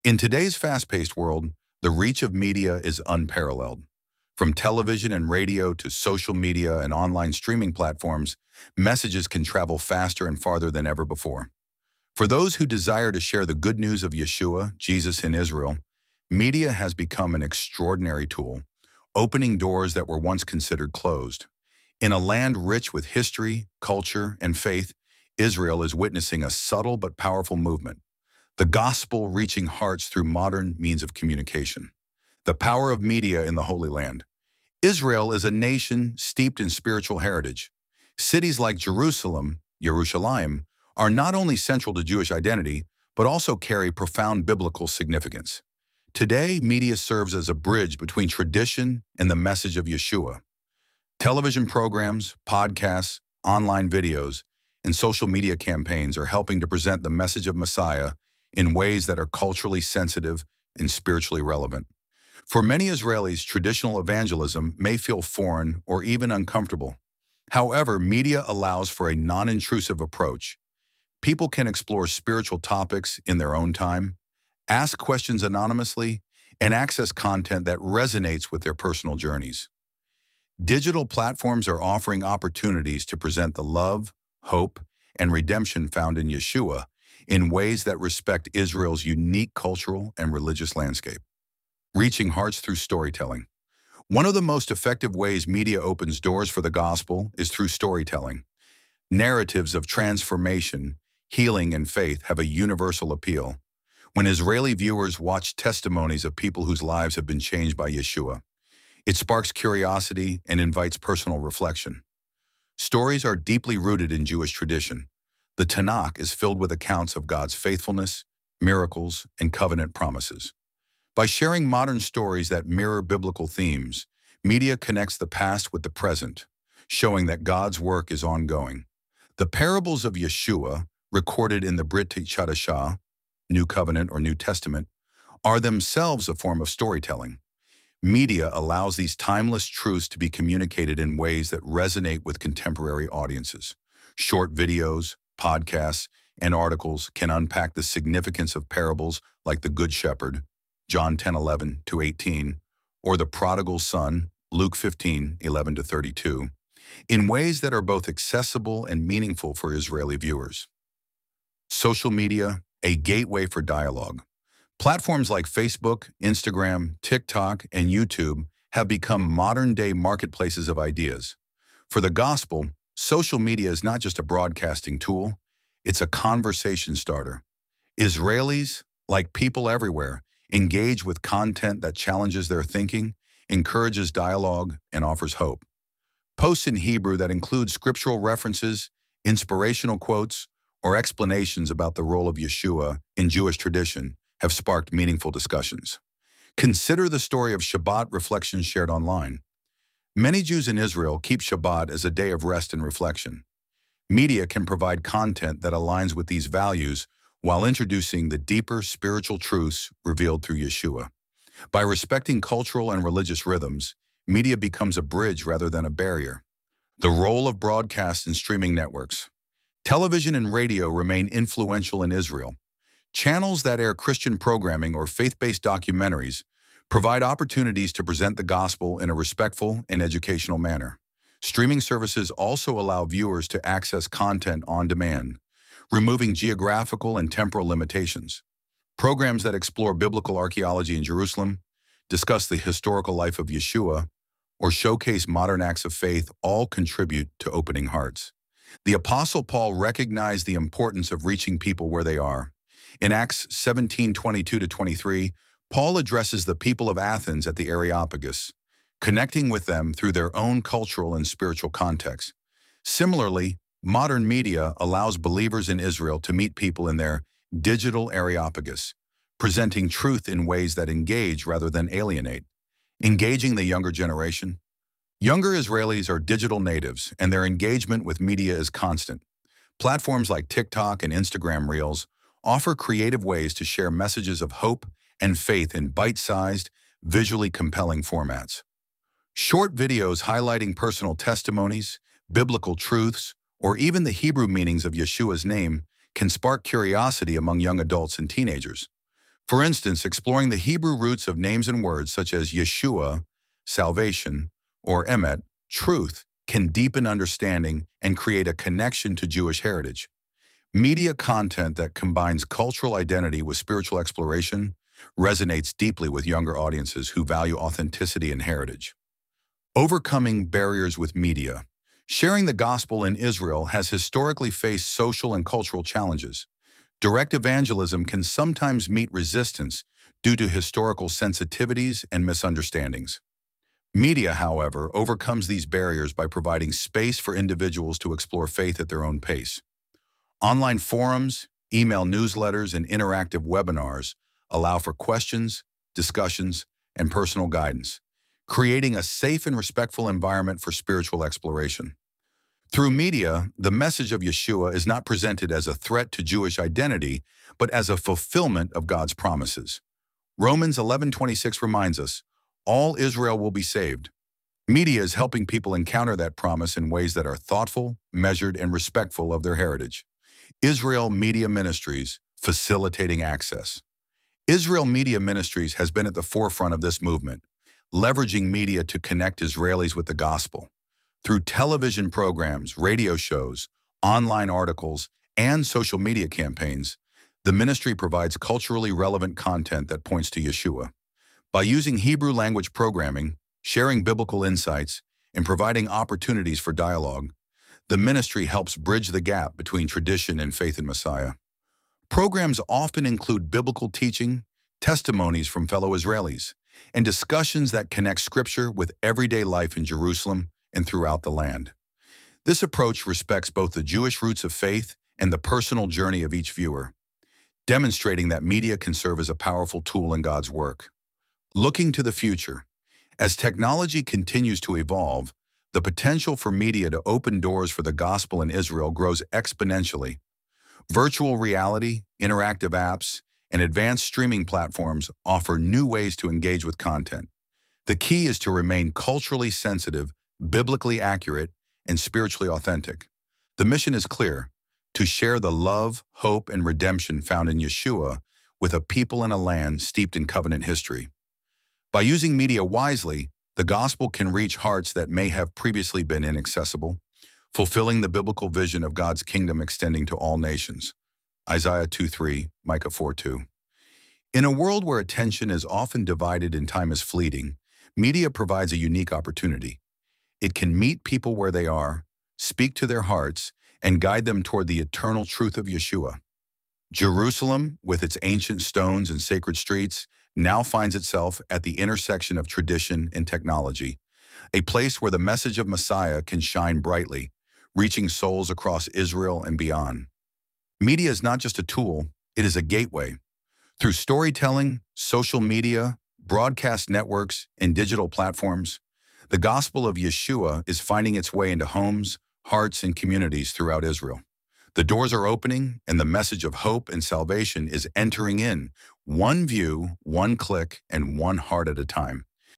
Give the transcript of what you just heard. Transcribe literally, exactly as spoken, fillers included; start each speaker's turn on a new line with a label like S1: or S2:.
S1: In today's fast-paced world, the reach of media is unparalleled. From television and radio to social media and online streaming platforms, messages can travel faster and farther than ever before. For those who desire to share the good news of Yeshua, Jesus in Israel, media has become an extraordinary tool, opening doors that were once considered closed. In a land rich with history, culture, and faith, Israel is witnessing a subtle but powerful movement. The gospel reaching hearts through modern means of communication. The power of media in the Holy Land. Israel is a nation steeped in spiritual heritage. Cities like Jerusalem, Yerushalayim, are not only central to Jewish identity, but also carry profound biblical significance. Today, media serves as a bridge between tradition and the message of Yeshua. Television programs, podcasts, online videos, and social media campaigns are helping to present the message of Messiah in ways that are culturally sensitive and spiritually relevant. For many Israelis, traditional evangelism may feel foreign or even uncomfortable. However, media allows for a non-intrusive approach. People can explore spiritual topics in their own time, ask questions anonymously, and access content that resonates with their personal journeys. Digital platforms are offering opportunities to present the love, hope, and redemption found in Yeshua in ways that respect Israel's unique cultural and religious landscape. Reaching hearts through storytelling. One of the most effective ways media opens doors for the gospel is through storytelling. Narratives of transformation, healing, and faith have a universal appeal. When Israeli viewers watch testimonies of people whose lives have been changed by Yeshua, it sparks curiosity and invites personal reflection. Stories are deeply rooted in Jewish tradition. The Tanakh is filled with accounts of God's faithfulness, miracles, and covenant promises. By sharing modern stories that mirror biblical themes, media connects the past with the present, showing that God's work is ongoing. The parables of Yeshua, recorded in the Brit Chadashah, New Covenant or New Testament, are themselves a form of storytelling. Media allows these timeless truths to be communicated in ways that resonate with contemporary audiences. Short videos, podcasts, and articles can unpack the significance of parables like the Good Shepherd, John ten eleven to eighteen, or the Prodigal Son, Luke fifteen eleven to thirty-two, in ways that are both accessible and meaningful for Israeli viewers. Social media, a gateway for dialogue. Platforms like Facebook, Instagram, TikTok, and YouTube have become modern-day marketplaces of ideas. For the gospel, social media is not just a broadcasting tool, it's a conversation starter. Israelis, like people everywhere, engage with content that challenges their thinking, encourages dialogue, and offers hope. Posts in Hebrew that include scriptural references, inspirational quotes, or explanations about the role of Yeshua in Jewish tradition have sparked meaningful discussions. Consider the story of Shabbat reflections shared online. Many Jews in Israel keep Shabbat as a day of rest and reflection. Media can provide content that aligns with these values while introducing the deeper spiritual truths revealed through Yeshua. By respecting cultural and religious rhythms, media becomes a bridge rather than a barrier. The role of broadcast and streaming networks. Television and radio remain influential in Israel. Channels that air Christian programming or faith-based documentaries provide opportunities to present the gospel in a respectful and educational manner. Streaming services also allow viewers to access content on demand, removing geographical and temporal limitations. Programs that explore biblical archaeology in Jerusalem, discuss the historical life of Yeshua, or showcase modern acts of faith all contribute to opening hearts. The Apostle Paul recognized the importance of reaching people where they are. In Acts seventeen twenty-two to twenty-three, Paul addresses the people of Athens at the Areopagus, connecting with them through their own cultural and spiritual context. Similarly, modern media allows believers in Israel to meet people in their digital Areopagus, presenting truth in ways that engage rather than alienate. Engaging the younger generation. Younger Israelis are digital natives, and their engagement with media is constant. Platforms like TikTok and Instagram Reels offer creative ways to share messages of hope and faith in bite-sized, visually compelling formats. Short videos highlighting personal testimonies, biblical truths, or even the Hebrew meanings of Yeshua's name can spark curiosity among young adults and teenagers. For instance, exploring the Hebrew roots of names and words such as Yeshua, salvation, or Emet, truth, can deepen understanding and create a connection to Jewish heritage. Media content that combines cultural identity with spiritual exploration resonates deeply with younger audiences who value authenticity and heritage. Overcoming barriers with media. Sharing the gospel in Israel has historically faced social and cultural challenges. Direct evangelism can sometimes meet resistance due to historical sensitivities and misunderstandings. Media, however, overcomes these barriers by providing space for individuals to explore faith at their own pace. Online forums, email newsletters, and interactive webinars allow for questions, discussions, and personal guidance, creating a safe and respectful environment for spiritual exploration. Through media, the message of Yeshua is not presented as a threat to Jewish identity, but as a fulfillment of God's promises. Romans eleven twenty-six reminds us, all Israel will be saved. Media is helping people encounter that promise in ways that are thoughtful, measured, and respectful of their heritage. Israel Media Ministries, facilitating access. Israel Media Ministries has been at the forefront of this movement, leveraging media to connect Israelis with the gospel. Through television programs, radio shows, online articles, and social media campaigns, the ministry provides culturally relevant content that points to Yeshua. By using Hebrew language programming, sharing biblical insights, and providing opportunities for dialogue, the ministry helps bridge the gap between tradition and faith in Messiah. Programs often include biblical teaching, testimonies from fellow Israelis, and discussions that connect Scripture with everyday life in Jerusalem and throughout the land. This approach respects both the Jewish roots of faith and the personal journey of each viewer, demonstrating that media can serve as a powerful tool in God's work. Looking to the future, as technology continues to evolve, the potential for media to open doors for the gospel in Israel grows exponentially. Virtual reality, interactive apps, and advanced streaming platforms offer new ways to engage with content. The key is to remain culturally sensitive, biblically accurate, and spiritually authentic. The mission is clear: to share the love, hope, and redemption found in Yeshua with a people and a land steeped in covenant history. By using media wisely, the gospel can reach hearts that may have previously been inaccessible, fulfilling the biblical vision of God's kingdom extending to all nations. Isaiah two three, Micah four two. In a world where attention is often divided and time is fleeting, media provides a unique opportunity. It can meet people where they are, speak to their hearts, and guide them toward the eternal truth of Yeshua. Jerusalem, with its ancient stones and sacred streets, now finds itself at the intersection of tradition and technology, a place where the message of Messiah can shine brightly, reaching souls across Israel and beyond. Media is not just a tool, it is a gateway. Through storytelling, social media, broadcast networks, and digital platforms, the gospel of Yeshua is finding its way into homes, hearts, and communities throughout Israel. The doors are opening, and the message of hope and salvation is entering in, one view, one click, and one heart at a time.